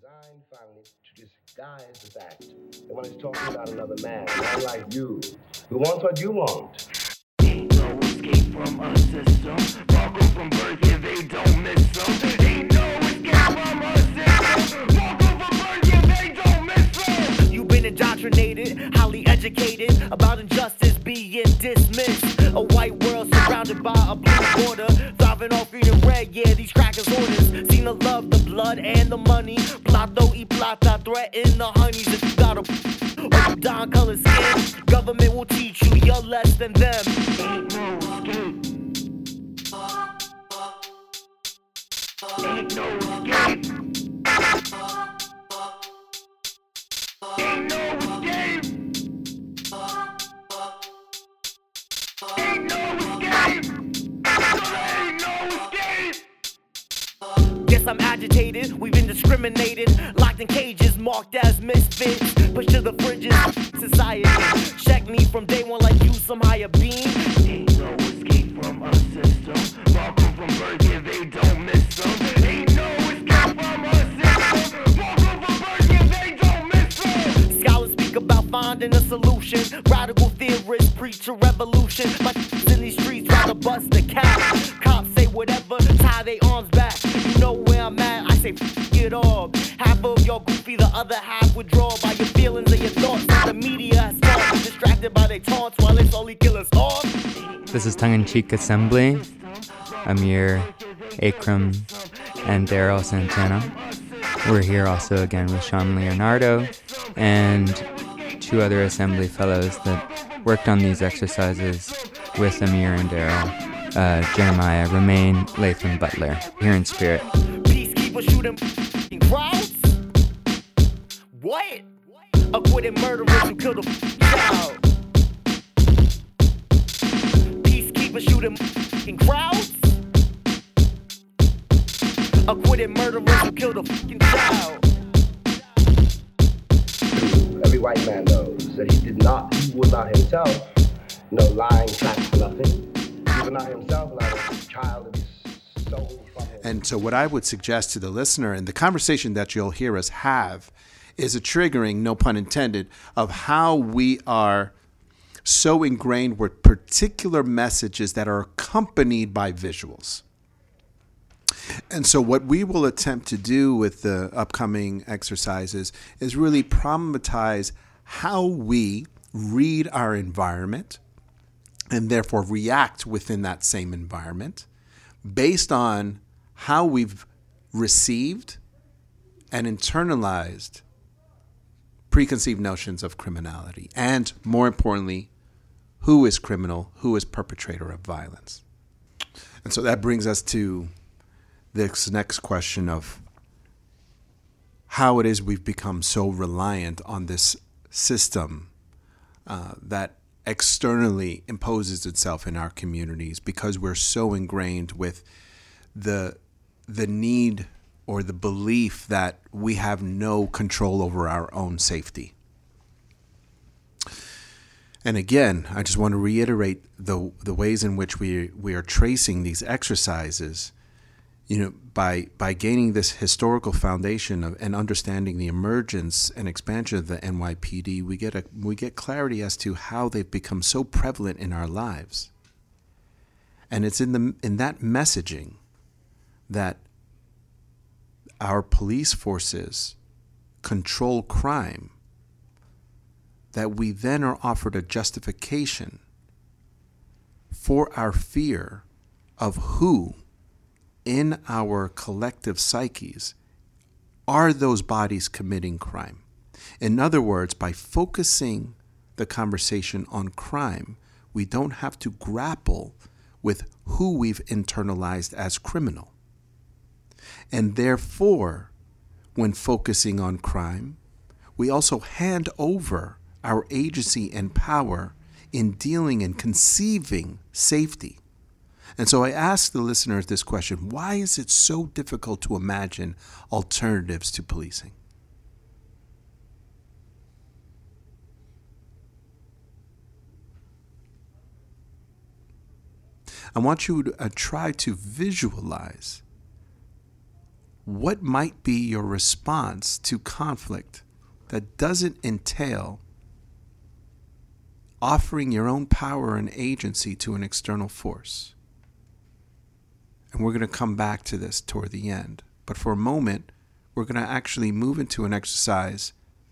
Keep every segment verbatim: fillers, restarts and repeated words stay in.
designed finally to disguise the fact that when it's talking about another man, a man like you, who wants what you want. Ain't no escape from a system. Walk from birth, yeah, they don't miss them. Ain't no escape from a system. Walk from birth, yeah, they don't miss them. You've been indoctrinated, highly educated about injustice being dismissed. A white world surrounded by a blue border, thriving off green and red, yeah, these crackers orders. Seen the love, the blood, and the money. Plato y plata, threaten the honeys. If you got a or you dark color skin, government will teach you you're less than them. Ain't no escape. Ain't no escape. Ain't no escape. Ain't no escape. Ain't no escape. Yes, I'm agitated, we've been discriminated, locked in cages, marked as misfits, pushed to the fringes, society. Check me from day one like you some higher being. Ain't no escape from a system. Welcome from birth, yeah, they don't miss them. Ain't no escape from a system. Welcome from birth, yeah, they don't miss them. Scholars speak about finding a solution. Radical theorists preach a revolution. My in these streets rather bust the cap. Cops say whatever, tie their arms back. You know where I'm at, I say f it all. Half of your goofy, the other half withdraw by your feelings and your thoughts. The media has taught you distracted by their taunts while it's only kill us off. This is Tongue-in-Cheek Assembly. Amir, Akram, and Daryl Santana. We're here also again with Sean Leonardo and two other Assembly fellows that worked on these exercises with Amir and Daryl. Uh, Jeremiah, Romain, Latham Butler, here in spirit. Peacekeepers shooting crowds? What? Acquitted murderers who killed a child. Peacekeepers shooting crowds? Acquitted murderers who killed a fucking child. Every white man knows that he did not, he would not himself, no lying track for nothing. He would not himself allow a child to be stolen from him. And so what I would suggest to the listener, and the conversation that you'll hear us have, is a triggering, no pun intended, of how we are so ingrained with particular messages that are accompanied by visuals. And so what we will attempt to do with the upcoming exercises is really problematize how we read our environment and therefore react within that same environment based on how we've received and internalized preconceived notions of criminality, and more importantly, who is criminal, who is perpetrator of violence. And so that brings us to this next question of how it is we've become so reliant on this system uh, that externally imposes itself in our communities because we're so ingrained with the the need or the belief that we have no control over our own safety. And again, I just want to reiterate the the ways in which we we are tracing these exercises, you know, by by gaining this historical foundation of and understanding the emergence and expansion of the N Y P D, we get a we get clarity as to how they've become so prevalent in our lives. And it's in the in that messaging that our police forces control crime, that we then are offered a justification for our fear of who in our collective psyches are those bodies committing crime. In other words, by focusing the conversation on crime, we don't have to grapple with who we've internalized as criminal. And therefore, when focusing on crime, we also hand over our agency and power in dealing and conceiving safety. And so I ask the listeners this question: why is it so difficult to imagine alternatives to policing? I want you to uh, try to visualize what might be your response to conflict that doesn't entail offering your own power and agency to an external force. And we're going to come back to this toward the end. But for a moment, we're going to actually move into an exercise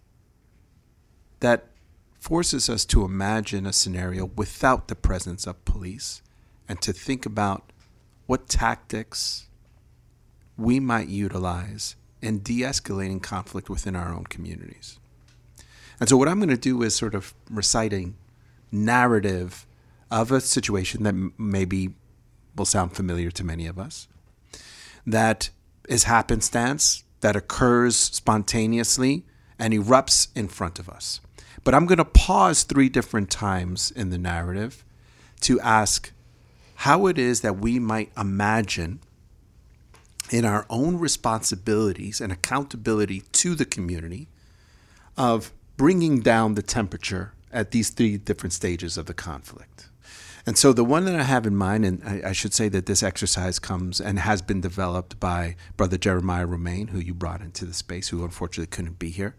that forces us to imagine a scenario without the presence of police and to think about what tactics we might utilize in de-escalating conflict within our own communities. And so what I'm going to do is sort of reciting narrative of a situation that m- maybe will sound familiar to many of us, that is happenstance, that occurs spontaneously and erupts in front of us. But I'm going to pause three different times in the narrative to ask how it is that we might imagine in our own responsibilities and accountability to the community of bringing down the temperature at these three different stages of the conflict. And so the one that I have in mind, and I, I should say that this exercise comes and has been developed by Brother Jeremiah Romaine, who you brought into the space, who unfortunately couldn't be here.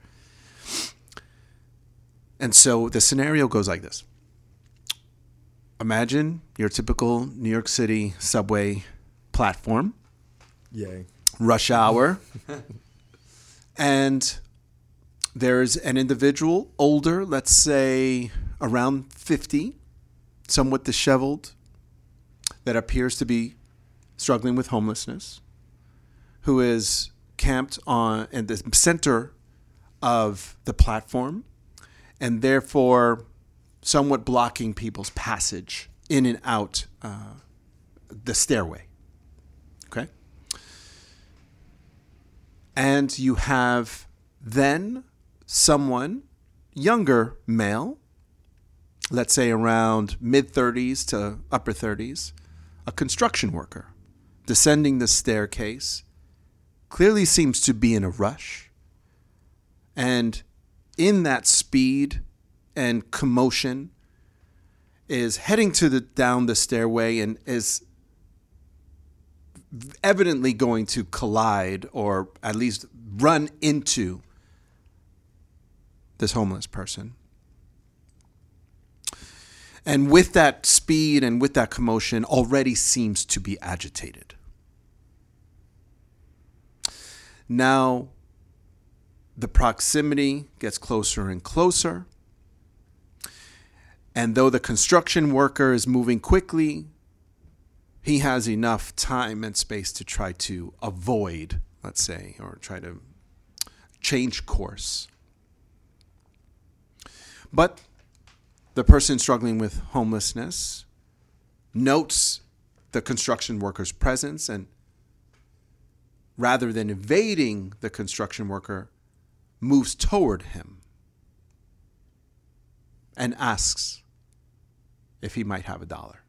And so the scenario goes like this. Imagine your typical New York City subway platform. Yay. Rush hour. And there's an individual, older, let's say around fifty, somewhat disheveled, that appears to be struggling with homelessness, who is camped on in the center of the platform and therefore somewhat blocking people's passage in and out uh, the stairway. Okay? And you have then someone, younger male, let's say around mid-thirties to upper thirties, a construction worker, descending the staircase, clearly seems to be in a rush. And in that speed and commotion is heading to the down the stairway and is evidently going to collide or at least run into this homeless person. And with that speed and with that commotion, already seems to be agitated. Now, the proximity gets closer and closer. And though the construction worker is moving quickly, he has enough time and space to try to avoid, let's say, or try to change course. But the person struggling with homelessness notes the construction worker's presence, and rather than evading the construction worker, moves toward him and asks if he might have a dollar.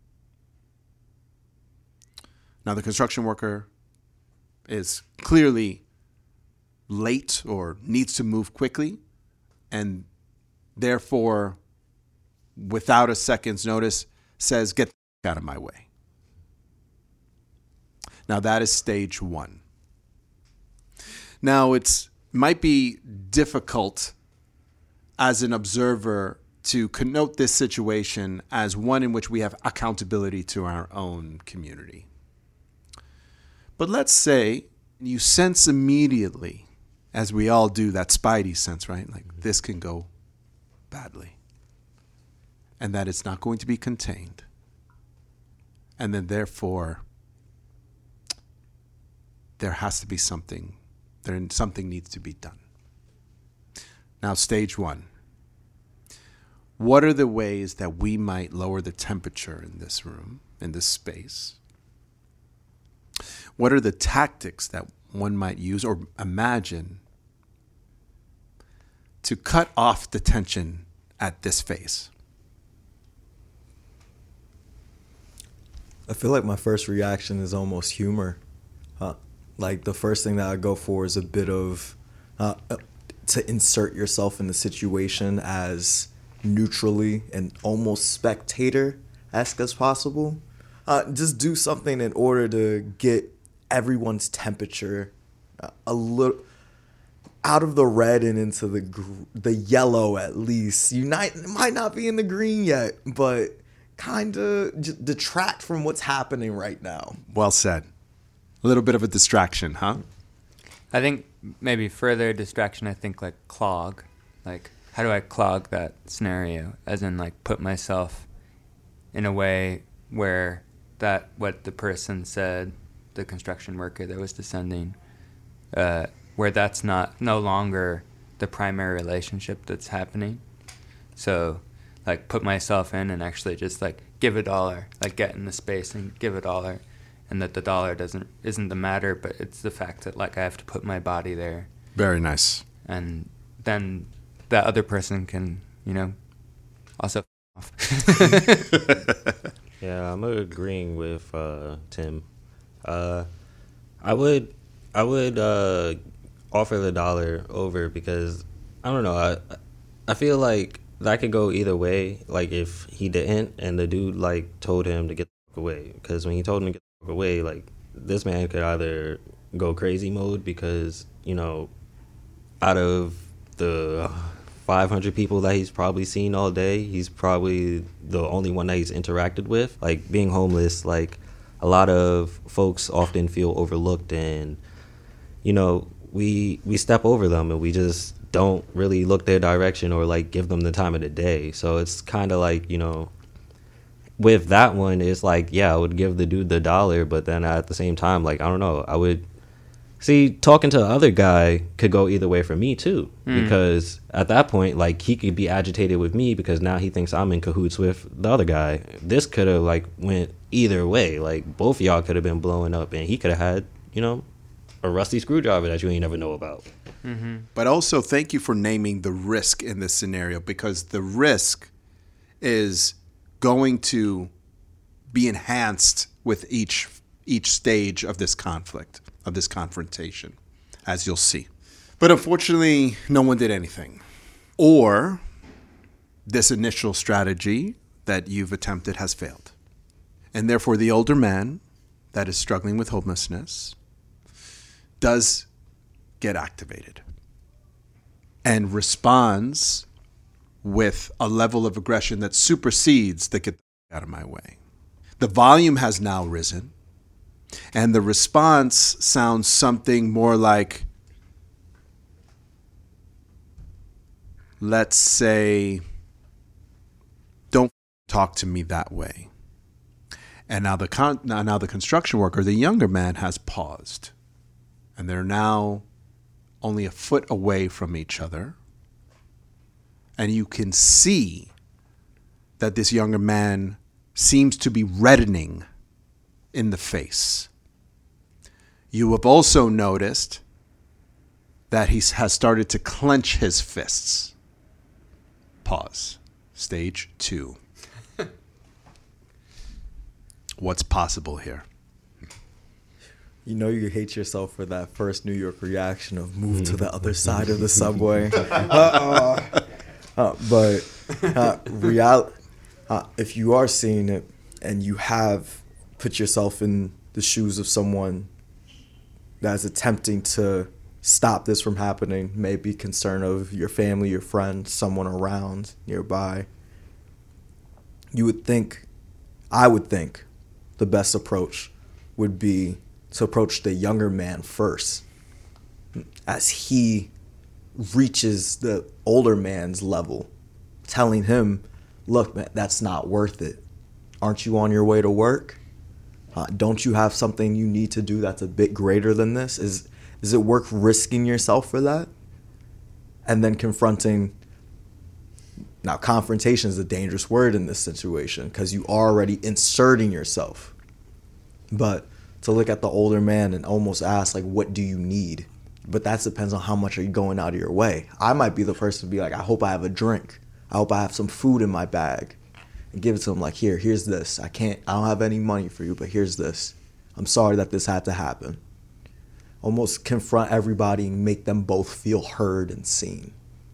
Now, the construction worker is clearly late or needs to move quickly, and therefore, without a second's notice, says, "Get the f- out of my way." Now, that is stage one. Now, it's might be difficult as an observer to connote this situation as one in which we have accountability to our own community. But let's say you sense immediately, as we all do, that spidey sense, right? Like, this can go badly. And that it's not going to be contained. And then therefore, there has to be something, there something needs to be done. Now, stage one. What are the ways that we might lower the temperature in this room, in this space? What are the tactics that one might use or imagine to cut off the tension at this phase? I feel like my first reaction is almost humor. Uh, like the first thing that I go for is a bit of uh, to insert yourself in the situation as neutrally and almost spectator-esque as possible. Uh, just do something in order to get everyone's temperature a little out of the red and into the gr- the yellow at least. You might might not be in the green yet, but kind of j- detract from what's happening right now. Well said. A little bit of a distraction, huh? I think maybe further distraction, I think like clog. Like, how do I clog that scenario? As in, like, put myself in a way where that, what the person said, the construction worker that was descending, uh, where that's not, no longer the primary relationship that's happening. So, like, put myself in and actually just, like, give a dollar, like, get in the space and give a dollar. And that the dollar doesn't isn't the matter, but it's the fact that, like, I have to put my body there. Very nice. And then that other person can, you know, also f- off. Yeah, I'm agreeing with uh, Tim. Uh, I would I would uh, offer the dollar over because, I don't know, I I feel like that could go either way. Like, if he didn't and the dude, like, told him to get the fuck away. Because when he told him to get the fuck away, like, this man could either go crazy mode because, you know, out of the five hundred people that he's probably seen all day, he's probably the only one that he's interacted with. Like, being homeless, like, a lot of folks often feel overlooked, and, you know, we we step over them and we just don't really look their direction or, like, give them the time of the day. So it's kind of like, you know, with that one, it's like, yeah, I would give the dude the dollar, but then at the same time, like, I don't know, I would see, talking to the other guy could go either way for me too, mm. because at that point, like, he could be agitated with me because now he thinks I'm in cahoots with the other guy. This could have, like, went either way. Like, both of y'all could have been blowing up, and he could have had, you know, a rusty screwdriver that you ain't never know about. Mm-hmm. But also, thank you for naming the risk in this scenario, because the risk is going to be enhanced with each each stage of this conflict, of this confrontation, as you'll see. But unfortunately, no one did anything. Or this initial strategy that you've attempted has failed. And therefore, the older man that is struggling with homelessness does get activated and responds with a level of aggression that supersedes the get out of my way. The volume has now risen, and the response sounds something more like, let's say, don't talk to me that way. And now the con- now, now the construction worker, the younger man, has paused. And they're now only a foot away from each other. And you can see that this younger man seems to be reddening in the face. You have also noticed that he has started to clench his fists. Pause. Stage two. What's possible here? You know you hate yourself for that first New York reaction of move to the other side of the subway. uh, uh, but uh, real, uh, if you are seeing it and you have put yourself in the shoes of someone that's attempting to stop this from happening, maybe concern of your family, your friends, someone around nearby, you would think, I would think, the best approach would be to approach the younger man first, as he reaches the older man's level, telling him, look, man, that's not worth it. Aren't you on your way to work? Uh, don't you have something you need to do that's a bit greater than this? Is is it worth risking yourself for that? And then confronting. Now, confrontation is a dangerous word in this situation because you are already inserting yourself. But to look at the older man and almost ask, like, what do you need? But that depends on how much are you going out of your way. I might be the person to be like, I hope I have a drink. I hope I have some food in my bag. And give it to him like, here, here's this. I can't, I don't have any money for you, but here's this. I'm sorry that this had to happen. Almost confront everybody and make them both feel heard and seen.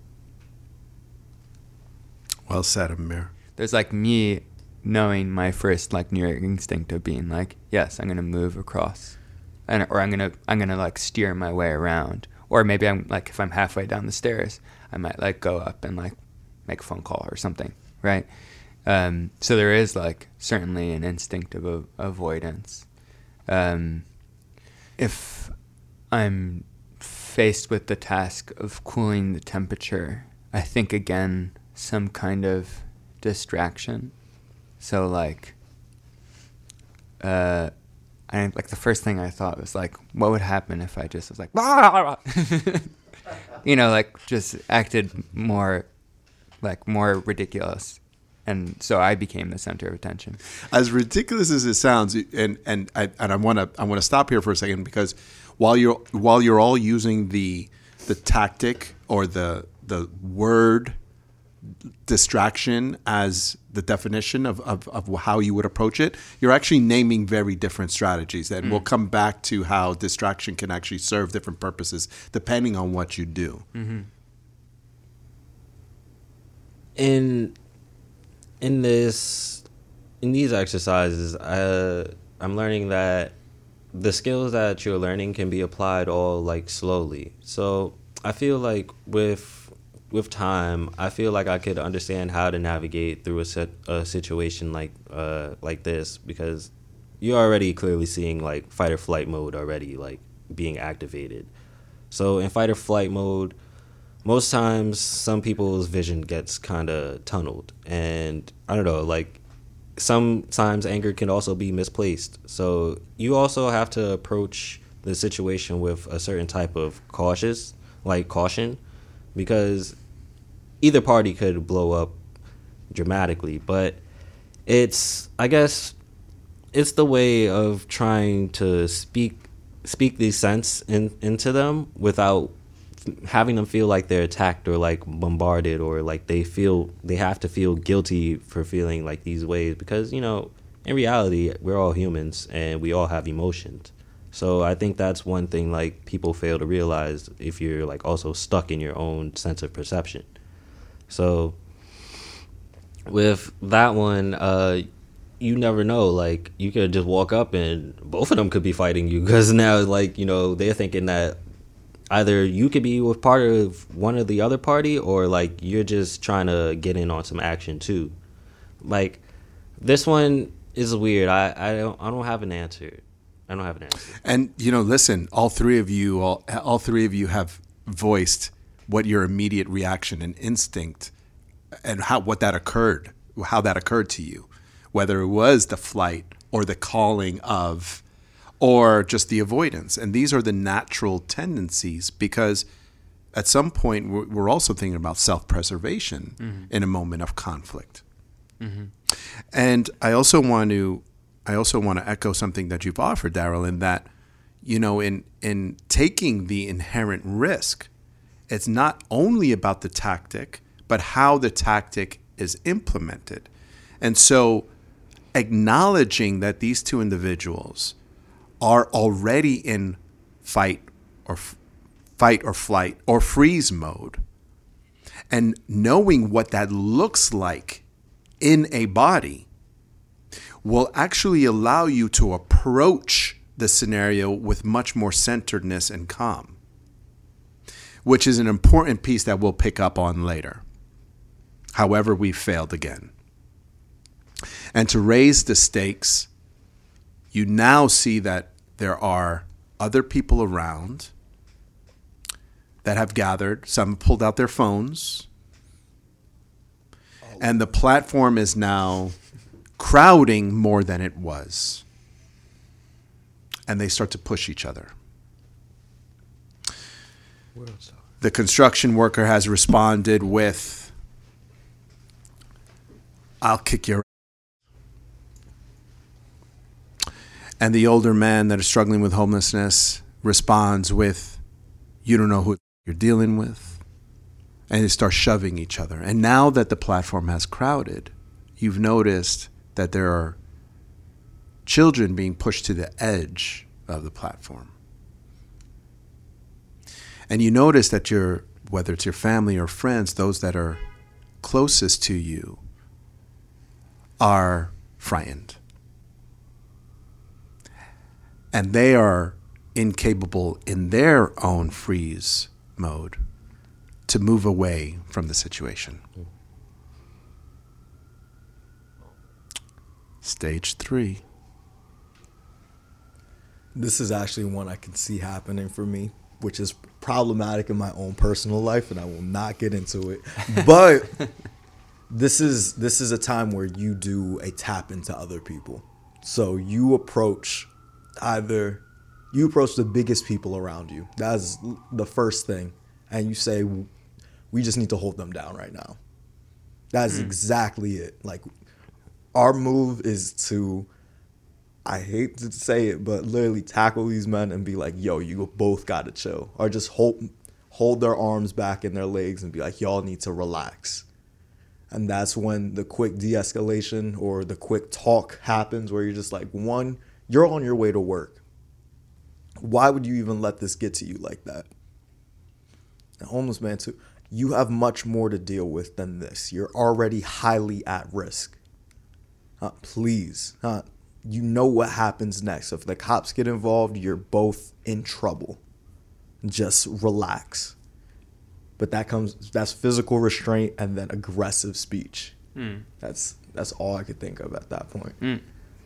Well said, Amir. There's like me knowing my first like New York instinct of being like, yes, I'm going to move across. and or I'm gonna I'm gonna like steer my way around, or maybe I'm like if I'm halfway down the stairs, I might like go up and like make a phone call or something, right? Um, so there is like certainly an instinct of a- avoidance. Um, if I'm faced with the task of cooling the temperature, I think again some kind of distraction. So like, uh, I like the first thing I thought was like, what would happen if I just was like, you know, like just acted more, like more ridiculous. And so I became the center of attention. As ridiculous as it sounds, and and I and I want to I want to stop here for a second, because while you're while you're all using the the tactic or the the word distraction as the definition of, of, of how you would approach it, you're actually naming very different strategies. And mm. we'll come back to how distraction can actually serve different purposes depending on what you do. Mm-hmm. In in this in these exercises, uh, I'm learning that the skills that you're learning can be applied all like slowly. So I feel like with with time, I feel like I could understand how to navigate through a, set, a situation like uh, like this, because you're already clearly seeing like fight or flight mode already like being activated. So in fight or flight mode, most times some people's vision gets kind of tunneled, and I don't know, like sometimes anger can also be misplaced. So you also have to approach the situation with a certain type of cautious, like caution, because either party could blow up dramatically. But it's, I guess, it's the way of trying to speak speak these sense in, into them without having them feel like they're attacked or like bombarded, or like they feel they have to feel guilty for feeling like these ways, because, you know, in reality we're all humans and we all have emotions. So I think that's one thing like people fail to realize if you're like also stuck in your own sense of perception. So with that one, uh, you never know. Like you could just walk up and both of them could be fighting you, because now like, you know, they're thinking that either you could be with part of one or the other party, or like you're just trying to get in on some action too. Like this one is weird. I, I don't I don't have an answer. I don't have an answer. And, you know, listen, all three of you, all, all three of you have voiced what your immediate reaction and instinct and how what that occurred, how that occurred to you, whether it was the flight or the calling of, or just the avoidance. And these are the natural tendencies, because at some point we're, we're also thinking about self-preservation mm-hmm. in a moment of conflict. Mm-hmm. And I also want to I also want to echo something that you've offered, Daryl, in that, you know, in in taking the inherent risk, it's not only about the tactic, but how the tactic is implemented. And so acknowledging that these two individuals are already in fight or f- fight or flight or freeze mode, and knowing what that looks like in a body will actually allow you to approach the scenario with much more centeredness and calm, which is an important piece that we'll pick up on later. However, we failed again. And to raise the stakes, you now see that there are other people around that have gathered. Some pulled out their phones. And the platform is now crowding more than it was. And they start to push each other. The construction worker has responded with, "I'll kick your ass." And the older man that is struggling with homelessness responds with, "You don't know who you're dealing with." And they start shoving each other. And now that the platform has crowded, you've noticed that there are children being pushed to the edge of the platform. And you notice that your, whether it's your family or friends, those that are closest to you are frightened. And they are incapable in their own freeze mode to move away from the situation. Stage three. This is actually one I can see happening for me, which is problematic in my own personal life, and I will not get into it. But this is this is a time where you do a tap into other people. So you approach either you approach the biggest people around you. That's the first thing, and you say, "We just need to hold them down right now." That's mm. exactly it. Like, our move is to, I hate to say it, but literally tackle these men and be like, yo, you both got to chill. Or just hold hold their arms back in their legs and be like, y'all need to relax. And that's when the quick de-escalation or the quick talk happens, where you're just like, one, you're on your way to work. Why would you even let this get to you like that? And homeless man, too, you have much more to deal with than this. You're already highly at risk. Uh, please, uh, you know what happens next. If the cops get involved, you're both in trouble. Just relax. But that comes, that's physical restraint and then aggressive speech. Mm. That's that's all I could think of at that point. Mm.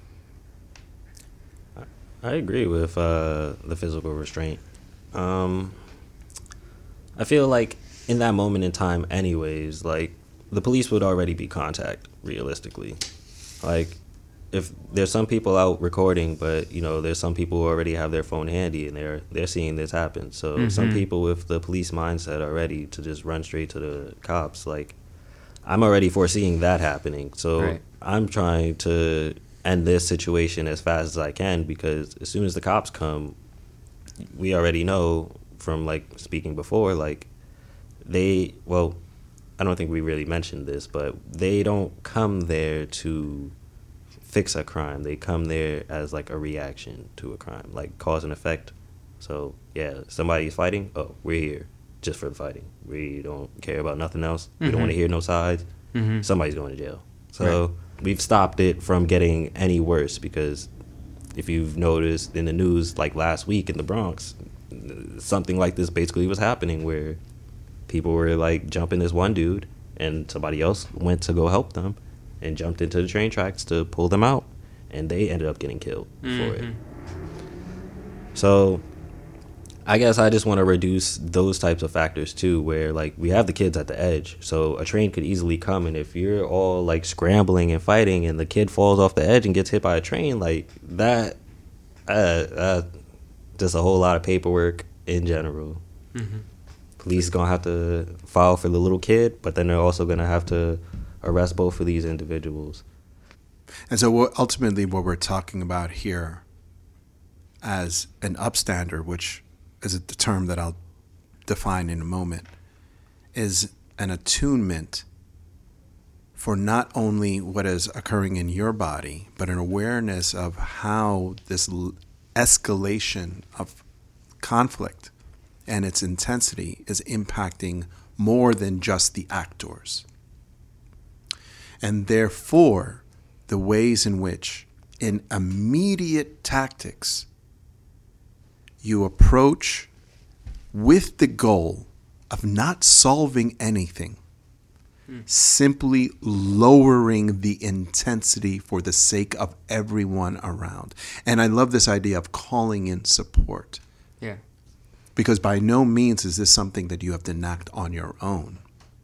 I agree with uh, the physical restraint. Um, I feel like in that moment in time anyways, like, the police would already be contact, realistically. Like, if there's some people out recording, but, you know, there's some people who already have their phone handy and they're they're seeing this happen. So mm-hmm. some people with the police mindset are ready to just run straight to the cops. Like, I'm already foreseeing that happening. So right. I'm trying to end this situation as fast as I can, because as soon as the cops come, we already know from, like, speaking before, like, they, well, I don't think we really mentioned this, but they don't come there to fix a crime. They come there as, like, a reaction to a crime, like cause and effect. So, yeah, somebody's fighting. Oh, we're here just for the fighting. We don't care about nothing else. Mm-hmm. We don't want to hear no sides. Mm-hmm. Somebody's going to jail. So right. we've stopped it from getting any worse, because if you've noticed in the news, like last week in the Bronx, something like this basically was happening, where people were, like, jumping this one dude, and somebody else went to go help them and jumped into the train tracks to pull them out, and they ended up getting killed mm-hmm. for it. So I guess I just want to reduce those types of factors too, where, like, we have the kids at the edge, so a train could easily come, and if you're all, like, scrambling and fighting and the kid falls off the edge and gets hit by a train, like, that uh, uh just a whole lot of paperwork in general. Mm-hmm. Police gonna have to file for the little kid, but then they're also gonna have to arrest both of these individuals. And so what, ultimately what we're talking about here as an upstander, which is a term that I'll define in a moment, is an attunement for not only what is occurring in your body, but an awareness of how this l- escalation of conflict and its intensity is impacting more than just the actors. And therefore, the ways in which, in immediate tactics, you approach with the goal of not solving anything, hmm. simply lowering the intensity for the sake of everyone around. And I love this idea of calling in support. Yeah. Because by no means is this something that you have to enact on your own.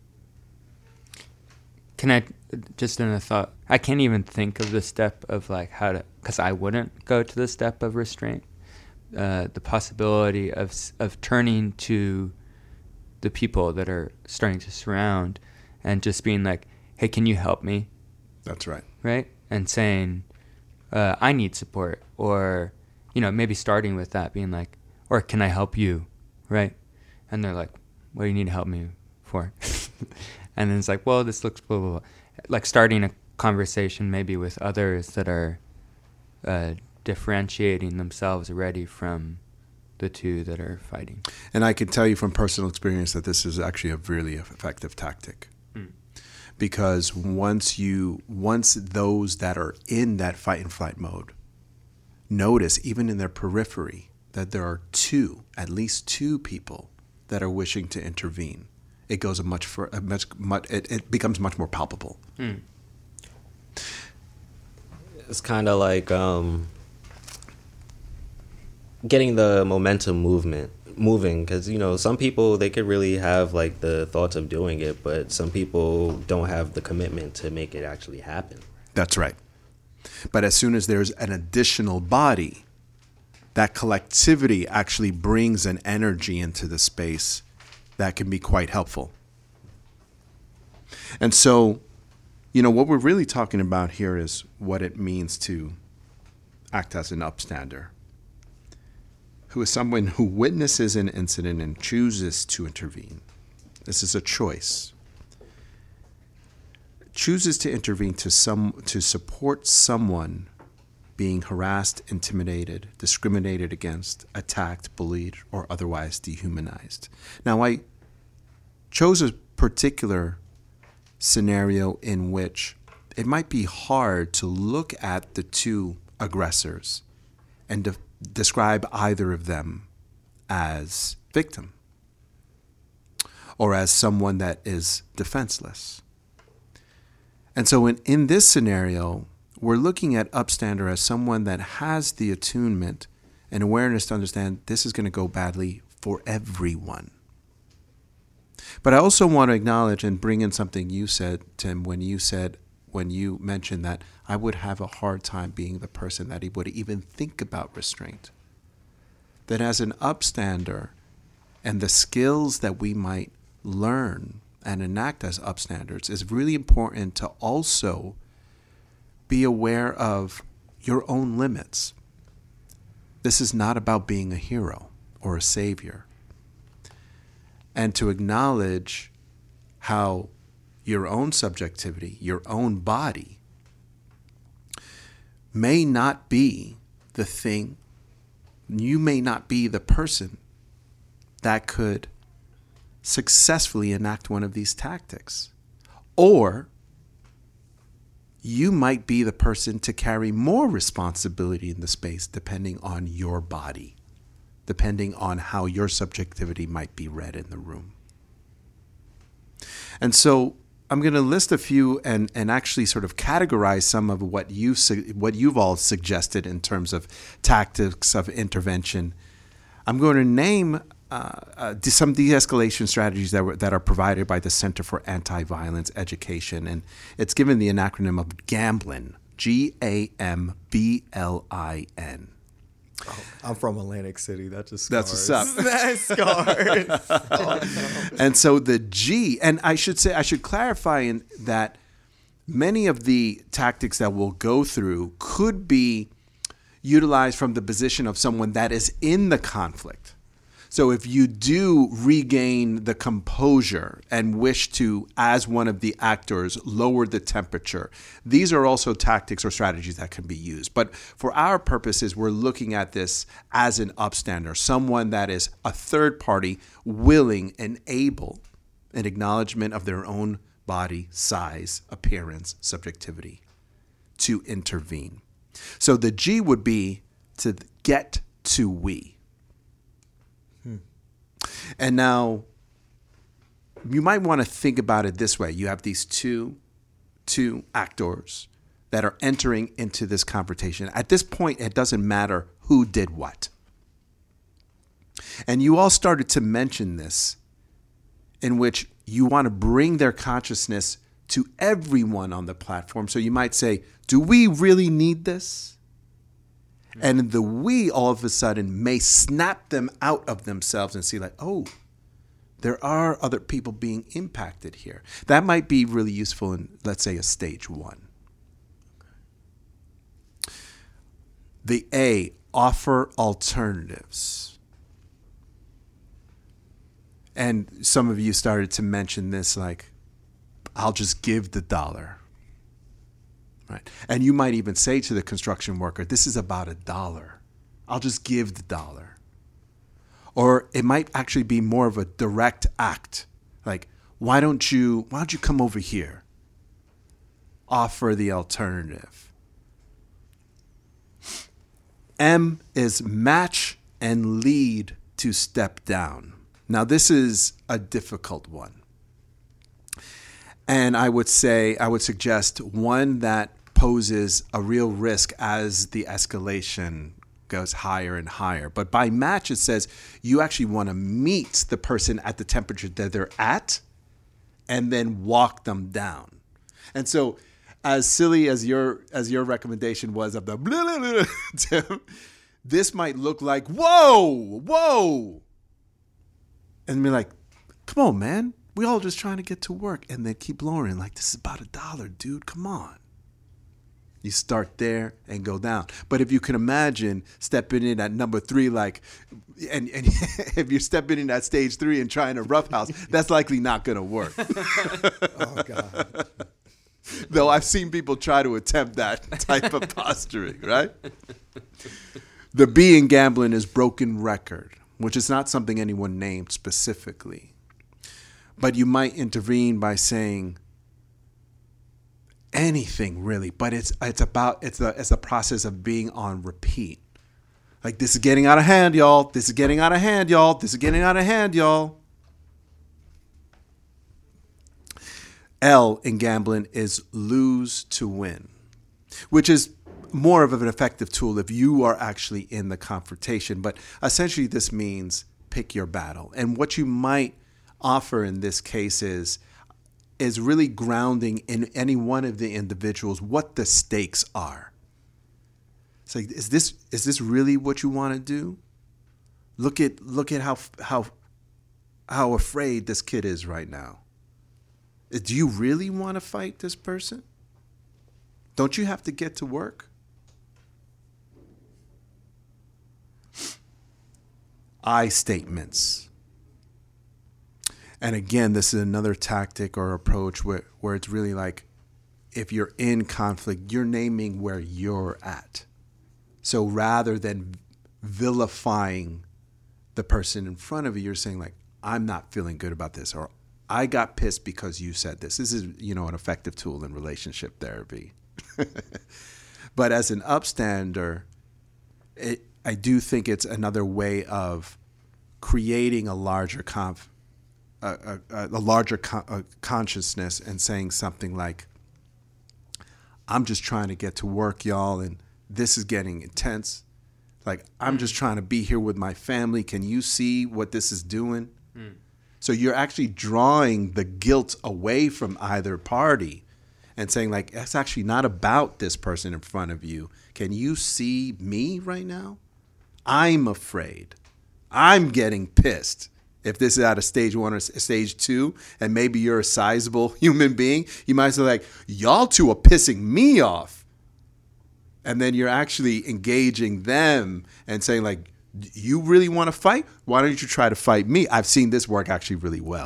Can I, just in a thought, I can't even think of the step of, like, how to, because I wouldn't go to the step of restraint. Uh, the possibility of of turning to the people that are starting to surround and just being like, hey, can you help me? That's right. Right? And saying, uh, I need support. Or, you know, maybe starting with that, being like, or can I help you? Right? And they're like, what do you need to help me for? And then it's like, well, this looks blah, blah, blah. Like starting a conversation maybe with others that are uh, differentiating themselves already from the two that are fighting. And I can tell you from personal experience that this is actually a really effective tactic. Mm. Because once you, once those that are in that fight and flight mode notice, even in their periphery, that there are two, at least two people that are wishing to intervene, it goes a much for a much, much it, it becomes much more palpable. Hmm. It's kind of like um, getting the momentum movement moving, because you know some people, they could really have like the thoughts of doing it, but some people don't have the commitment to make it actually happen. That's right. But as soon as there's an additional body, that collectivity actually brings an energy into the space that can be quite helpful. And so, you know, what we're really talking about here is what it means to act as an upstander, who is someone who witnesses an incident and chooses to intervene. This is a choice. Chooses to intervene to some to support someone being harassed, intimidated, discriminated against, attacked, bullied, or otherwise dehumanized. Now, I chose a particular scenario in which it might be hard to look at the two aggressors and de- describe either of them as victim or as someone that is defenseless. And so in, in this scenario, we're looking at upstander as someone that has the attunement and awareness to understand this is going to go badly for everyone. But I also want to acknowledge and bring in something you said, Tim, when you said, when you mentioned that I would have a hard time being the person that he would even think about restraint. That as an upstander and the skills that we might learn and enact as upstanders is really important to also be aware of your own limits. This is not about being a hero or a savior. And to acknowledge how your own subjectivity, your own body, may not be the thing, you may not be the person that could successfully enact one of these tactics. Or you might be the person to carry more responsibility in the space depending on your body, depending on how your subjectivity might be read in the room. And so I'm going to list a few and, and actually sort of categorize some of what, you, what you've all suggested in terms of tactics of intervention. I'm going to name uh, uh, some de-escalation strategies that, were, that are provided by the Center for Anti-Violence Education. And it's given the acronym of GAMBLIN, G A M B L I N. Oh, I'm from Atlantic City. That just That's what's up. That scars. Oh, no. And so the G, and I should say, I should clarify in that many of the tactics that we'll go through could be utilized from the position of someone that is in the conflict. So if you do regain the composure and wish to, as one of the actors, lower the temperature, these are also tactics or strategies that can be used. But for our purposes, we're looking at this as an upstander, someone that is a third party, willing and able, in acknowledgement of their own body, size, appearance, subjectivity, to intervene. So the G would be to get to we. And now you might want to think about it this way. You have these two, two actors that are entering into this confrontation. At this point, it doesn't matter who did what. And you all started to mention this, in which you want to bring their consciousness to everyone on the platform. So you might say, do we really need this? And the we all of a sudden may snap them out of themselves and see like, oh, there are other people being impacted here. That might be really useful in, let's say, a stage one. The A, offer alternatives. And some of you started to mention this like, I'll just give the dollar. Right. And you might even say to the construction worker, this is about a dollar. I'll just give the dollar. Or it might actually be more of a direct act. Like, why don't you, why don't you come over here? Offer the alternative. M is match and lead to step down. Now, this is a difficult one. And I would say, I would suggest one that poses a real risk as the escalation goes higher and higher. But by match, it says you actually want to meet the person at the temperature that they're at and then walk them down. And so as silly as your as your recommendation was of the blah, blah, blah, Tim, this might look like, whoa, whoa. And be like, come on, man. We all just trying to get to work. And then keep lowering. Like, this is about a dollar, dude. Come on. You start there and go down. But if you can imagine stepping in at number three, like, and, and if you're stepping in at stage three and trying to roughhouse, that's likely not going to work. Oh, God. Though I've seen people try to attempt that type of posturing, right? The B in gambling is broken record, which is not something anyone named specifically. But you might intervene by saying anything really, but it's it's about it's the it's the process of being on repeat. Like, this is getting out of hand, y'all. This is getting out of hand, y'all. This is getting out of hand, y'all. L in gambling is lose to win, which is more of an effective tool if you are actually in the confrontation. But essentially this means pick your battle. And what you might offer in this case is is really grounding in any one of the individuals what the stakes are. It's like, is this is this really what you want to do? Look at look at how how how afraid this kid is right now. Do you really want to fight this person? Don't you have to get to work? I statements. And again, this is another tactic or approach where, where it's really like, if you're in conflict, you're naming where you're at. So rather than vilifying the person in front of you, you're saying like, I'm not feeling good about this, or I got pissed because you said this. This is, you know, an effective tool in relationship therapy. But as an upstander, it, I do think it's another way of creating a larger conf, a, a, a larger con- a consciousness and saying something like, I'm just trying to get to work, y'all, and this is getting intense. Like, I'm just trying to be here with my family. Can you see what this is doing? Mm. So you're actually drawing the guilt away from either party and saying, like, it's actually not about this person in front of you. Can you see me right now? I'm afraid. I'm getting pissed. If this is at a stage one or stage two, and maybe you're a sizable human being, you might say like, y'all two are pissing me off. And then you're actually engaging them and saying like, you really want to fight? Why don't you try to fight me? I've seen this work actually really well.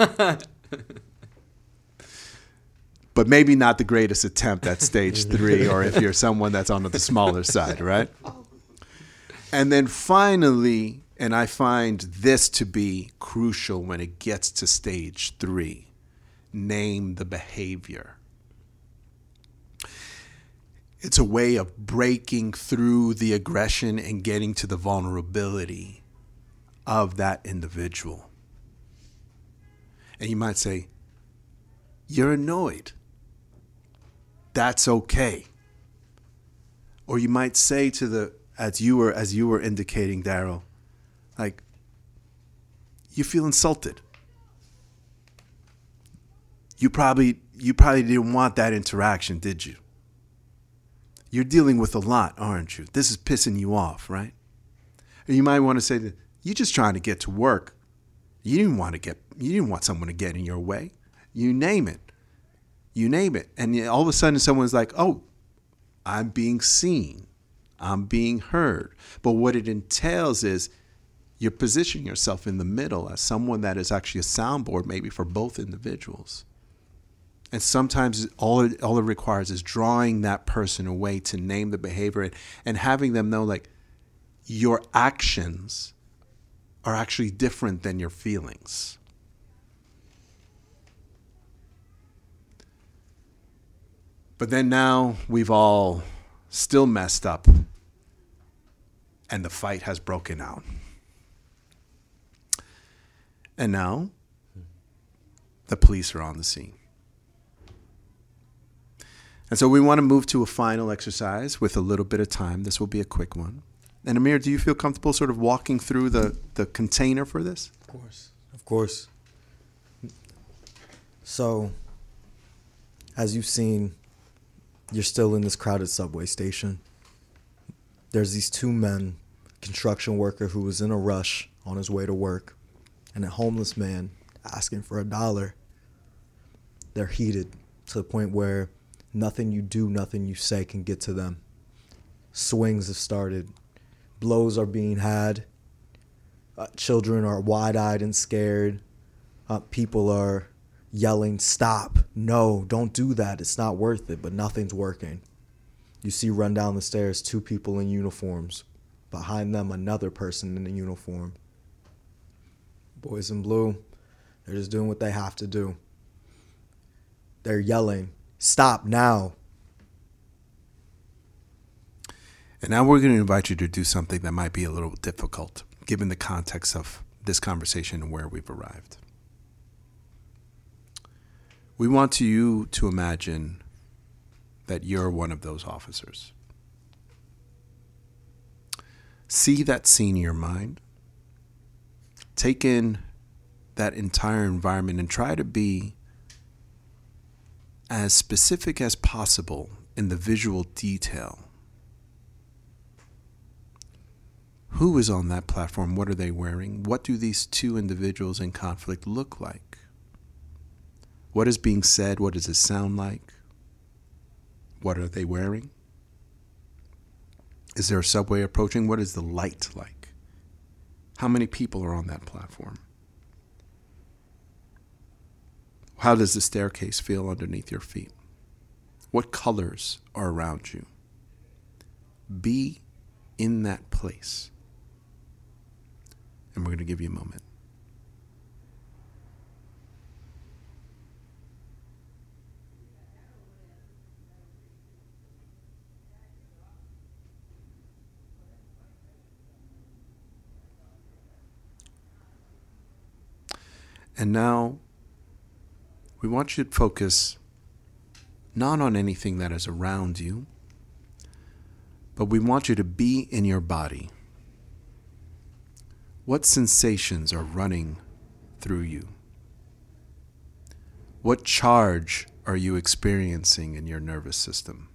But maybe not the greatest attempt at stage three, or if you're someone that's on the smaller side, right? And then finally, and I find this to be crucial when it gets to stage three, name the behavior. It's a way of breaking through the aggression and getting to the vulnerability of that individual. And you might say, you're annoyed. That's okay. Or you might say to the, as you were as you were indicating, Daryl, like, you feel insulted. You probably you probably didn't want that interaction, did you? You're dealing with a lot, aren't you? This is pissing you off, right? And you might want to say that you're just trying to get to work. You didn't want to get you didn't want someone to get in your way. You name it. You name it. And all of a sudden someone's like, oh, I'm being seen. I'm being heard. But what it entails is you're positioning yourself in the middle as someone that is actually a soundboard maybe for both individuals. And sometimes all it, all it requires is drawing that person away to name the behavior and, and having them know like your actions are actually different than your feelings. But then now we've all still messed up and the fight has broken out. And now, the police are on the scene. And so we want to move to a final exercise with a little bit of time. This will be a quick one. And Amir, do you feel comfortable sort of walking through the, the container for this? Of course. Of course. So, as you've seen, you're still in this crowded subway station. There's these two men, construction worker who was in a rush on his way to work, and a homeless man asking for a dollar. They're heated to the point where nothing you do, nothing you say can get to them. Swings have started. Blows are being had. Uh, children are wide-eyed and scared. Uh, people are yelling, "Stop, no, don't do that, it's not worth it," but nothing's working. You see run down the stairs two people in uniforms. Behind them, another person in a uniform. Boys in blue, they're just doing what they have to do. They're yelling, "Stop now." And now we're going to invite you to do something that might be a little difficult, given the context of this conversation and where we've arrived. We want you to imagine that you're one of those officers. See that scene in your mind. Take in that entire environment and try to be as specific as possible in the visual detail. Who is on that platform? What are they wearing? What do these two individuals in conflict look like? What is being said? What does it sound like? What are they wearing? Is there a subway approaching? What is the light like? How many people are on that platform? How does the staircase feel underneath your feet? What colors are around you? Be in that place. And we're going to give you a moment. And now, we want you to focus not on anything that is around you, but we want you to be in your body. What sensations are running through you? What charge are you experiencing in your nervous system?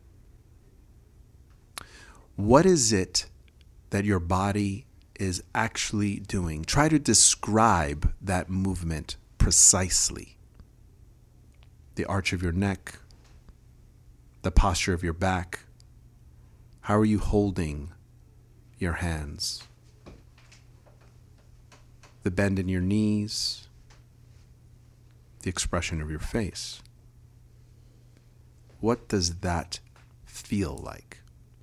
What is it that your body is actually doing? Try to describe that movement precisely. The arch of your neck, the posture of your back. How are you holding your hands? The bend in your knees, the expression of your face. What does that feel like?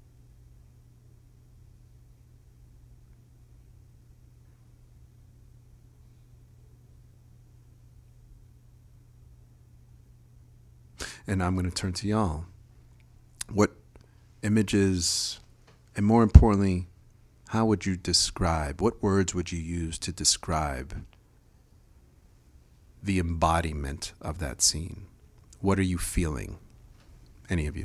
And I'm going to turn to y'all. What images, and more importantly, how would you describe, what words would you use to describe the embodiment of that scene? What are you feeling? Any of you?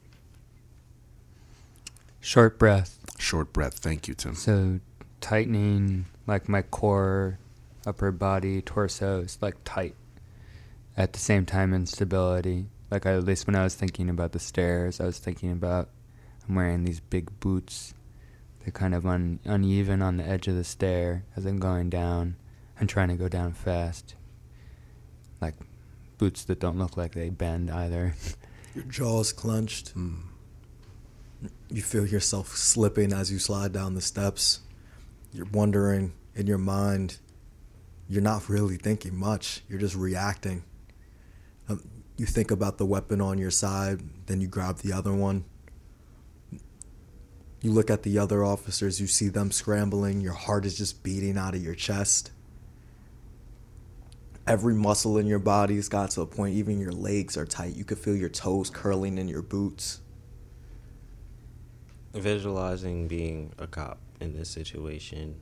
Short breath. Short breath. Thank you, Tim. So tightening, like my core, upper body, torso is like tight. At the same time, instability. Like I, at least when I was thinking about the stairs, I was thinking about I'm wearing these big boots. They're kind of un, uneven on the edge of the stair as I'm going down. I'm trying to go down fast. Like boots that don't look like they bend either. Your jaw's clenched. Mm. You feel yourself slipping as you slide down the steps. You're wondering in your mind. You're not really thinking much. You're just reacting. Um, you think about the weapon on your side, then you grab the other one. You look at the other officers, you see them scrambling, your heart is just beating out of your chest. Every muscle in your body's got to a point, even your legs are tight. You could feel your toes curling in your boots. visualizing being a cop in this situation,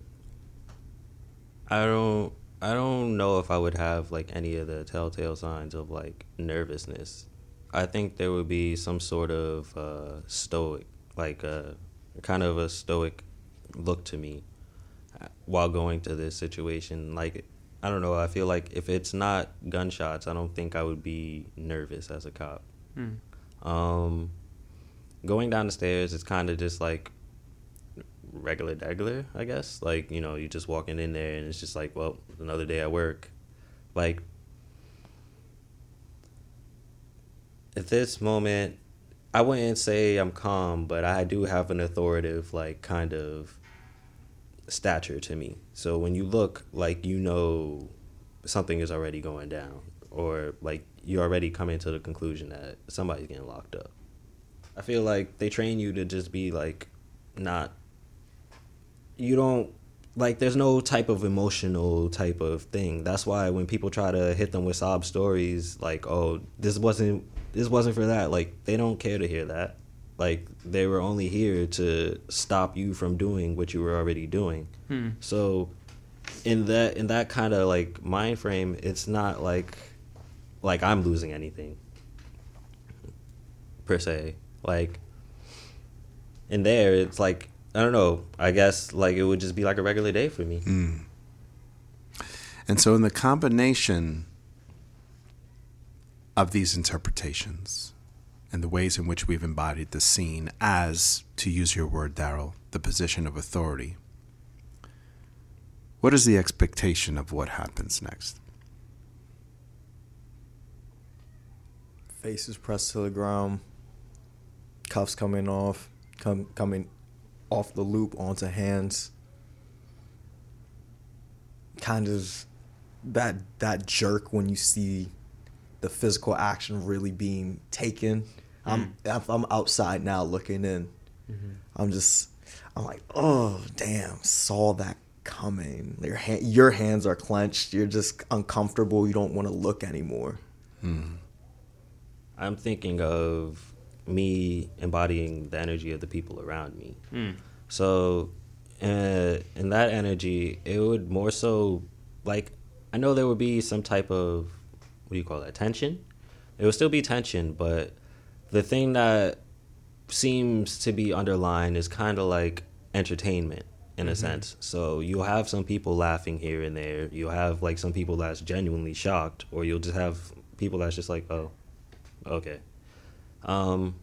I don't I don't know if I would have like any of the telltale signs of like nervousness. I think there would be some sort of uh, stoic, like a kind of a stoic look to me while going to this situation. Like, I don't know, I feel like if it's not gunshots, I don't think I would be nervous as a cop. Mm. Um, going down the stairs is kind of just like regular degular, I guess. Like, you know, you just walking in there and it's just like, well, another day at work. Like, at this moment, I wouldn't say I'm calm, but I do have an authoritative, like, kind of stature to me. So when you look, like, you know something is already going down, or like you're already coming to the conclusion that somebody's getting locked up. I feel like they train you to just be like, not, you don't, like, there's no type of emotional type of thing. That's why when people try to hit them with sob stories, like, oh, this wasn't, this wasn't for that, like, they don't care to hear that. Like, they were only here to stop you from doing what you were already doing. Hmm. So in that in that kind of like mind frame, it's not like like I'm losing anything per se. Like, in there, it's like, I don't know, I guess like it would just be like a regular day for me. Mm. And so in the combination of these interpretations and the ways in which we've embodied the scene as, to use your word, Daryl, the position of authority, what is the expectation of what happens next? Faces pressed to the ground, cuffs coming off, come coming off the loop onto hands. Kind of that that jerk when you see the physical action really being taken. Mm. I'm I'm outside now looking in. Mm-hmm. I'm just I'm like, oh damn, saw that coming. Your hand, your hands are clenched. You're just uncomfortable. You don't want to look anymore. Mm. I'm thinking of me embodying the energy of the people around me. Mm. So uh, in that energy, it would more so, like, I know there would be some type of, what do you call that, tension? It would still be tension, but the thing that seems to be underlying is kind of like entertainment in a mm-hmm. sense. So you'll have some people laughing here and there. You'll have like some people that's genuinely shocked, or you'll just have people that's just like, oh, okay. Um,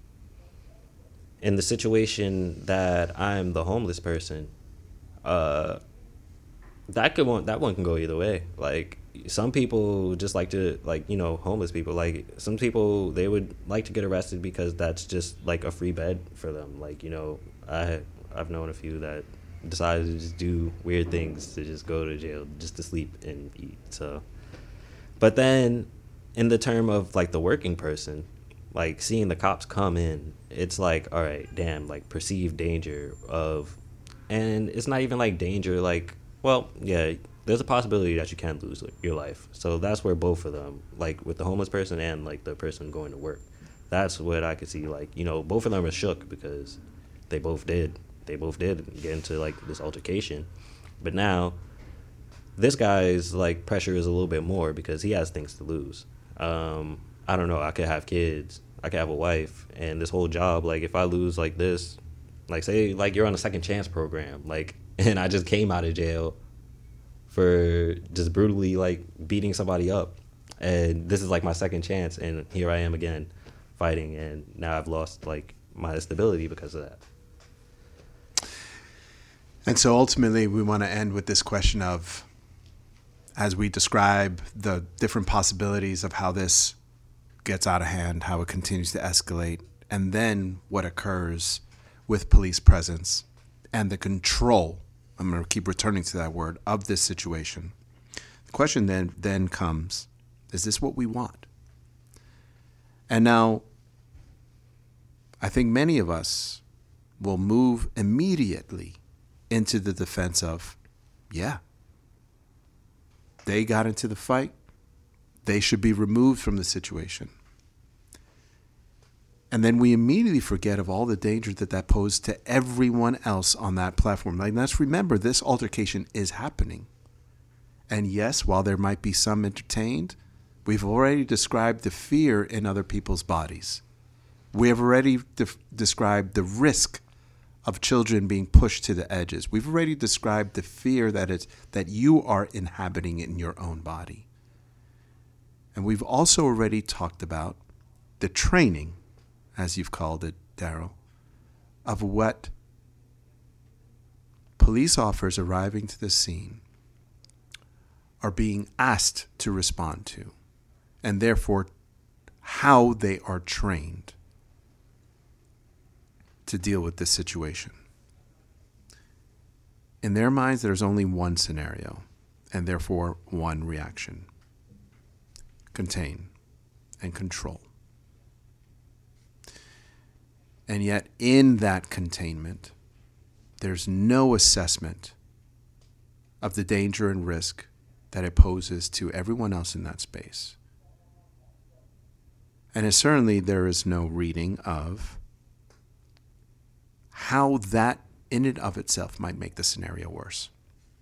in the situation that I'm the homeless person, uh, that could one that one can go either way. Like, some people just like to, like, you know, homeless people, like, some people, they would like to get arrested because that's just like a free bed for them. Like, you know, I I've known a few that decided to just do weird things to just go to jail just to sleep and eat. So, but then in the term of like the working person, like seeing the cops come in, it's like, all right, damn, like perceived danger of, and it's not even like danger, like, well, yeah, there's a possibility that you can lose your life. So that's where both of them, like with the homeless person and like the person going to work, that's what I could see, like, you know, both of them are shook because they both did. They both did get into like this altercation. But now this guy's like pressure is a little bit more because he has things to lose. Um, I don't know, I could have kids, I could have a wife, and this whole job, like if I lose like this, like say like you're on a second chance program, like, and I just came out of jail for just brutally like beating somebody up, and this is like my second chance, and here I am again fighting, and now I've lost like my stability because of that. And so ultimately we want to end with this question of, as we describe the different possibilities of how this gets out of hand, how it continues to escalate, and then what occurs with police presence and the control, I'm going to keep returning to that word, of this situation. The question then then comes, is this what we want? And now, I think many of us will move immediately into the defense of, yeah, they got into the fight. They should be removed from the situation. And then we immediately forget of all the danger that that posed to everyone else on that platform. Like, let's remember, this altercation is happening. And yes, while there might be some entertained, we've already described the fear in other people's bodies. We have already de- described the risk of children being pushed to the edges. We've already described the fear that it's, that you are inhabiting in your own body. And we've also already talked about the training, as you've called it, Daryl, of what police officers arriving to the scene are being asked to respond to, and therefore how they are trained to deal with this situation. In their minds, there's only one scenario, and therefore one reaction: contain and control. And yet, in that containment, there's no assessment of the danger and risk that it poses to everyone else in that space. And it, certainly there is no reading of how that in and of itself might make the scenario worse.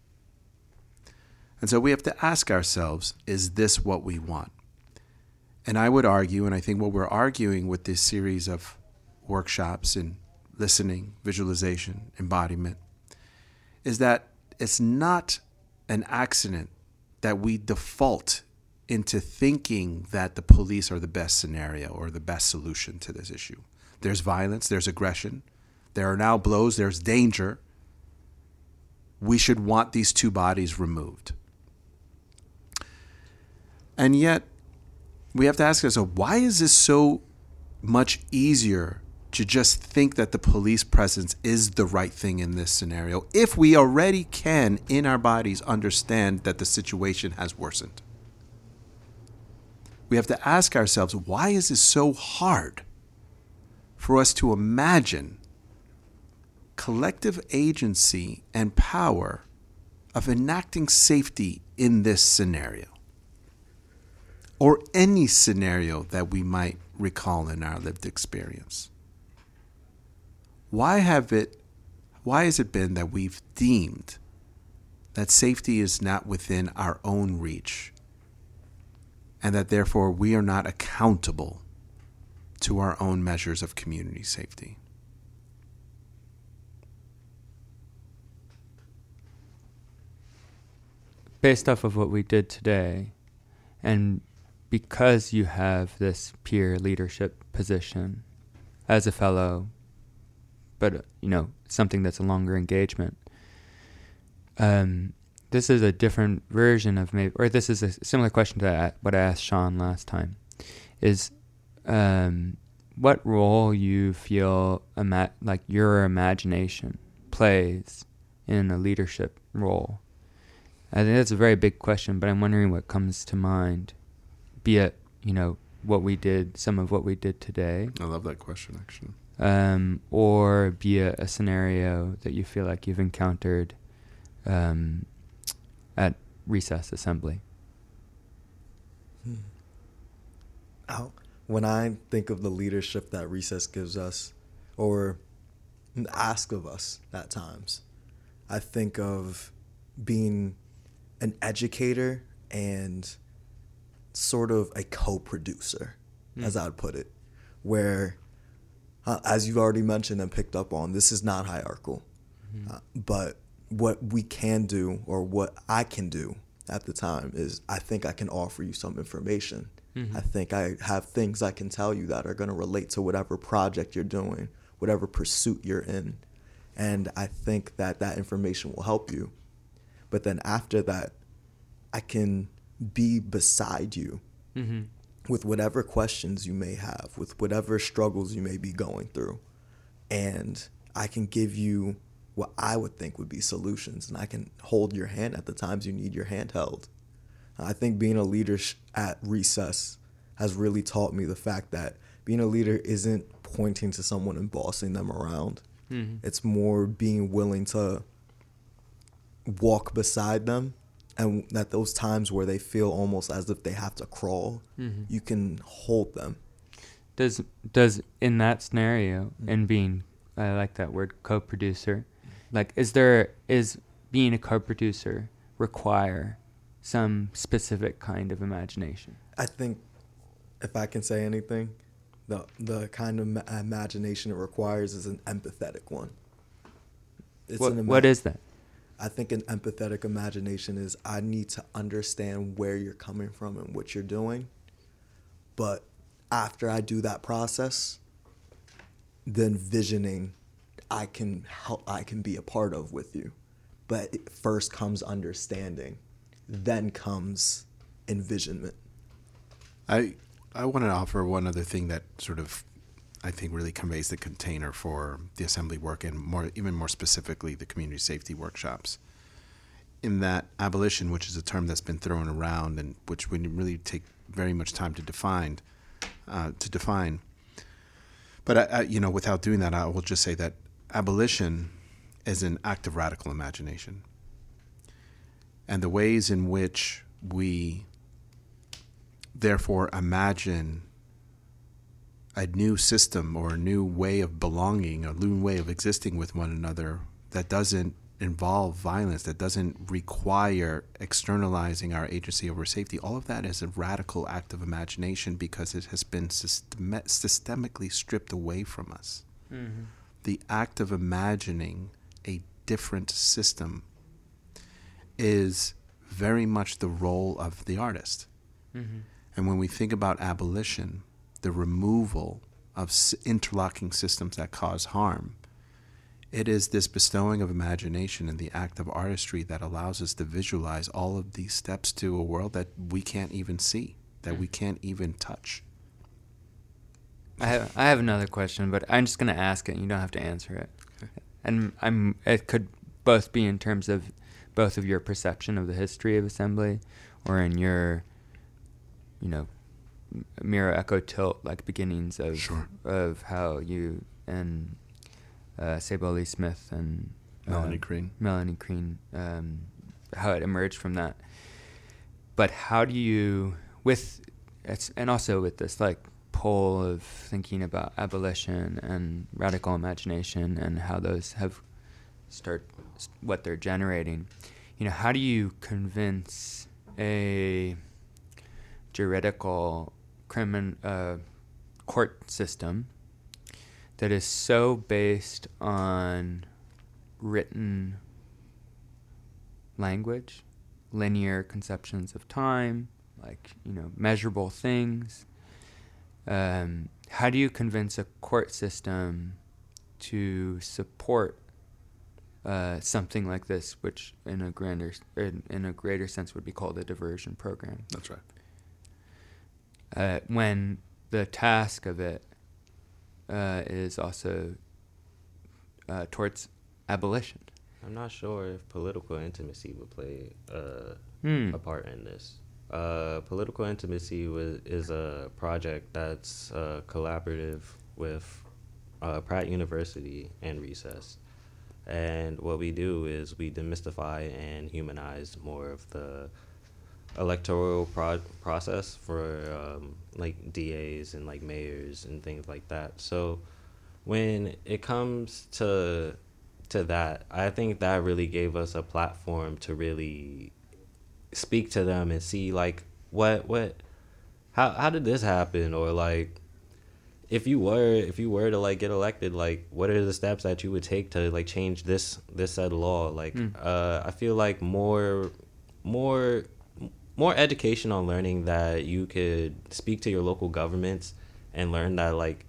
And so we have to ask ourselves, is this what we want? And I would argue, and I think what we're arguing with this series of workshops in listening, visualization, embodiment, is that it's not an accident that we default into thinking that the police are the best scenario or the best solution to this issue. There's violence, there's aggression, there are now blows, there's danger. We should want these two bodies removed. And yet, we have to ask ourselves, why is this so much easier to just think that the police presence is the right thing in this scenario if we already can, in our bodies, understand that the situation has worsened? We have to ask ourselves, why is it so hard for us to imagine collective agency and power of enacting safety in this scenario, or any scenario that we might recall in our lived experience? Why have it, why has it been that we've deemed that safety is not within our own reach, and that therefore we are not accountable to our own measures of community safety? Based off of what we did today, and because you have this peer leadership position as a fellow, but, you know, something that's a longer engagement, um, this is a different version of maybe, or this is a similar question to what I asked Sean last time, is um, what role you feel ima- like your imagination plays in a leadership role. I think that's a very big question, but I'm wondering what comes to mind, be it, you know, what we did, some of what we did today. I love that question, actually. Um, or be it a scenario that you feel like you've encountered um, at recess assembly. Hmm. Oh, when I think of the leadership that recess gives us, or ask of us at times, I think of being an educator and sort of a co-producer, mm. as I would put it, where, uh, as you've already mentioned and picked up on, this is not hierarchical. Mm-hmm. Uh, but what we can do, or what I can do at the time, is I think I can offer you some information. Mm-hmm. I think I have things I can tell you that are going to relate to whatever project you're doing, whatever pursuit you're in. And I think that that information will help you. But then after that, I can be beside you mm-hmm. with whatever questions you may have, with whatever struggles you may be going through. And I can give you what I would think would be solutions, and I can hold your hand at the times you need your hand held. I think being a leader at recess has really taught me the fact that being a leader isn't pointing to someone and bossing them around. Mm-hmm. It's more being willing to walk beside them, and at those times where they feel almost as if they have to crawl, mm-hmm. you can hold them. does does in that scenario, Mm-hmm. and being, I like that word, co-producer, like is there is being a co-producer require some specific kind of imagination? I think, if I can say anything, the the kind of ma- imagination it requires is an empathetic one. It's What, an ima- what is that? I think an empathetic imagination is I need to understand where you're coming from and what you're doing. But after I do that process, then visioning I can help, I can be a part of with you. But it first comes understanding, then comes envisionment. I I want to offer one other thing that sort of I think really conveys the container for the assembly work, and more even more specifically the community safety workshops. In that abolition, which is a term that's been thrown around and which we really take very much time to define, uh, to define. But I, I, you know, without doing that, I will just say that abolition is an act of radical imagination, and the ways in which we therefore imagine a new system or a new way of belonging, a new way of existing with one another that doesn't involve violence, that doesn't require externalizing our agency over safety, all of that is a radical act of imagination because it has been system- systemically stripped away from us. Mm-hmm. The act of imagining a different system is very much the role of the artist. Mm-hmm. And when we think about abolition, the removal of s- interlocking systems that cause harm, it is this bestowing of imagination and the act of artistry that allows us to visualize all of these steps to a world that we can't even see, that we can't even touch. I have, I have another question, but I'm just going to ask it. You don't have to answer it. Okay. And I'm. It could both be in terms of both of your perception of the history of assembly, or in your, you know, mirror echo tilt like beginnings of Sure. of how you and uh, Sable Lee Smith and uh, Melanie Crean. Melanie Crean, um, how it emerged from that. But how do you with it's and also with this like pole of thinking about abolition and radical imagination and how those have start what they're generating, you know, how do you convince a juridical criminal uh, court system that is so based on written language, linear conceptions of time, like, you know, measurable things? Um, how do you convince a court system to support uh, something like this, which in a grander, in, in a greater sense would be called a diversion program? That's right. Uh, when the task of it uh, is also uh, towards abolition. I'm not sure if political intimacy would play uh, Hmm. a part in this. Uh, political intimacy was, is a project that's uh, collaborative with uh, Pratt University and Recess. And what we do is we demystify and humanize more of the electoral pro- process for um, like D As and like mayors and things like that. So when it comes to to that, I think that really gave us a platform to really speak to them and see like what what how how did this happen, or like if you were if you were to like get elected, like what are the steps that you would take to like change this this said law? Like mm. uh, I feel like more more more education on learning that you could speak to your local governments and learn that like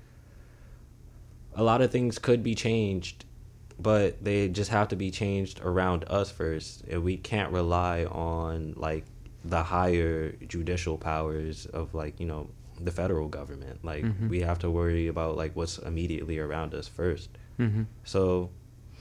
a lot of things could be changed, but they just have to be changed around us first. And we can't rely on like the higher judicial powers of like, you know, the federal government. Like mm-hmm. we have to worry about like what's immediately around us first. Mm-hmm. So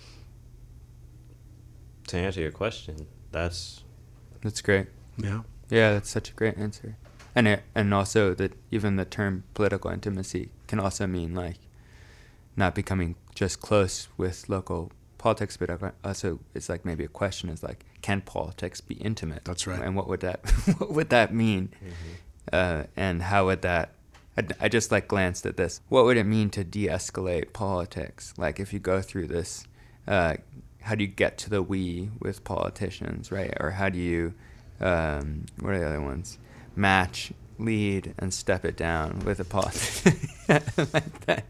to answer your question, that's that's great. Yeah. Yeah, that's such a great answer. And it, and also that even the term political intimacy can also mean like not becoming just close with local politics, but also it's like maybe a question is like, can politics be intimate? That's right. And what would that what would that mean? Mm-hmm. Uh, and how would that I, I just like glanced at this. What would it mean to de-escalate politics? Like if you go through this, uh, how do you get to the we with politicians, right? Or how do you, um, what are the other ones? Match, lead, and step it down with a politician. Like that.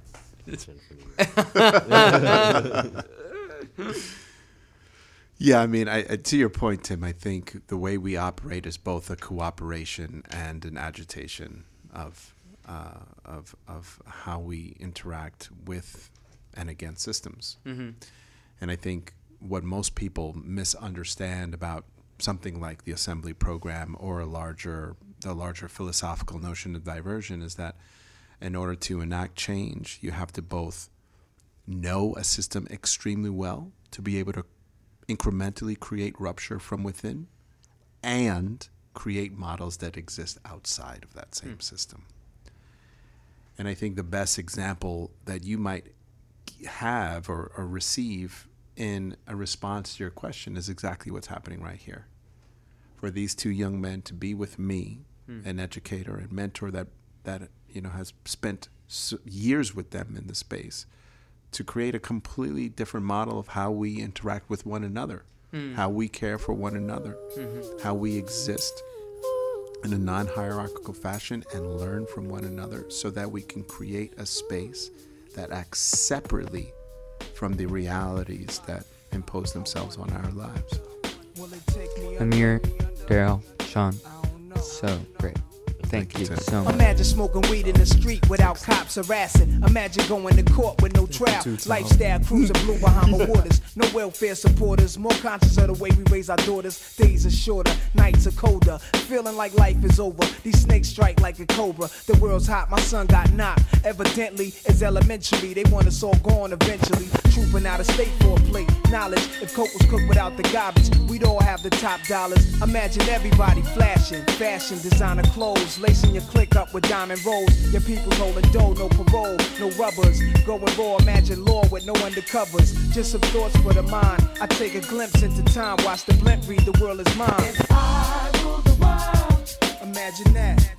Yeah, I mean, I, to your point, Tim, I think the way we operate is both a cooperation and an agitation of uh, of of how we interact with and against systems. Mm-hmm. And I think what most people misunderstand about something like the assembly program or a larger the larger philosophical notion of diversion is that in order to enact change, you have to both know a system extremely well to be able to incrementally create rupture from within and create models that exist outside of that same mm. system. And I think the best example that you might have or, or receive in a response to your question is exactly what's happening right here. For these two young men to be with me, mm. an educator and mentor that, that you know has spent years with them in the space, to create a completely different model of how we interact with one another, mm. how we care for one another, mm-hmm. how we exist in a non-hierarchical fashion and learn from one another so that we can create a space that acts separately from the realities that impose themselves on our lives. Amir, Daryl, Sean, so great. Thank, Thank you, you so much. Imagine smoking weed in the street without cops harassing. Imagine going to court with no trial. Lifestyle cruising blue Bahama waters. No welfare supporters. More conscious of the way we raise our daughters. Days are shorter, nights are colder. Feeling like life is over. These snakes strike like a cobra. The world's hot, my son got knocked. Evidently, it's elementary. They want us all gone eventually. Trooping out of state for a plate. Knowledge, if coke was cooked without the garbage, we'd all have the top dollars. Imagine everybody flashing. Fashion, designer clothes. Lacing your click up with diamond rolls. Your people's holding dough, no parole, no rubbers. Going raw, imagine law with no undercovers. Just some thoughts for the mind. I take a glimpse into time, watch the blimp read, the world is mine. If I rule the world, imagine that.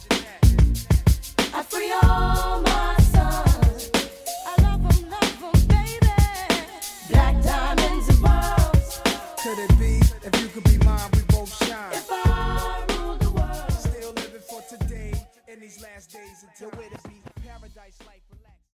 I free all my sons. I love them, love them, baby. Black diamonds and pearls. Could it be, if you could be mine, we both shine. If I rule the world, still living for today. In these last days until it be paradise like